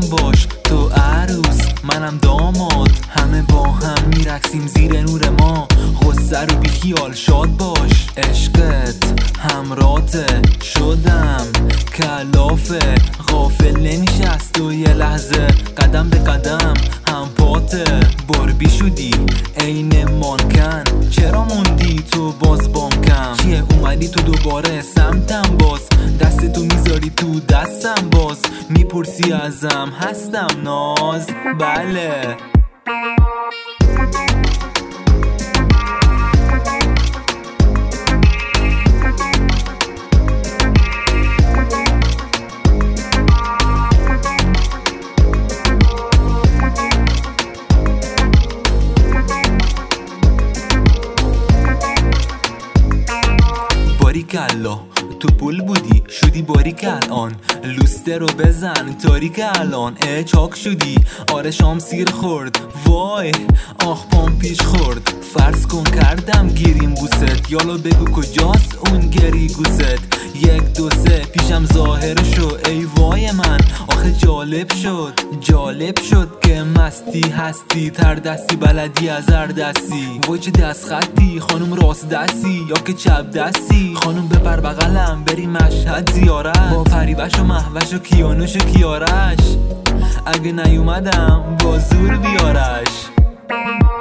باش، تو عروس منم داماد، همه با هم میرقصیم زیر نور ما. غصه رو بی خیال شاد باش، عشقت همراته شدم کلافه، غافل نمیشست و یه لحظه قدم به قدم هم پاته. باربی شدی عین مانکن، چرا موندی تو باز بام کم؟ چیه اومدی تو دوباره سمتم باز، دستتو میذاری تو دستم باز، میپرسی ازم هستم ناز؟ بله باریکالله تو پول بودی شدی باریک الان، لوسته رو بزن تاریک الان. چاک شدی آره شام سیر خورد، وای آخ پام پیش خورد. فرض کن کردم گیریم بوست، یالا بگو کجاست اون گری گوست؟ 1 2 3 پیشم ظاهر شو، ای وای من آخه جالب شد که مستی هستی، تر دستی بلدی از هر دستی. وای چه دست خطی خانم، راست دستی یا که چپ دستی؟ خانم ببر بغلم بریم مشهد زیارت، با پریوش و مهوش و کیانوش و کیارش، اگه نیومدم با زور بیارش.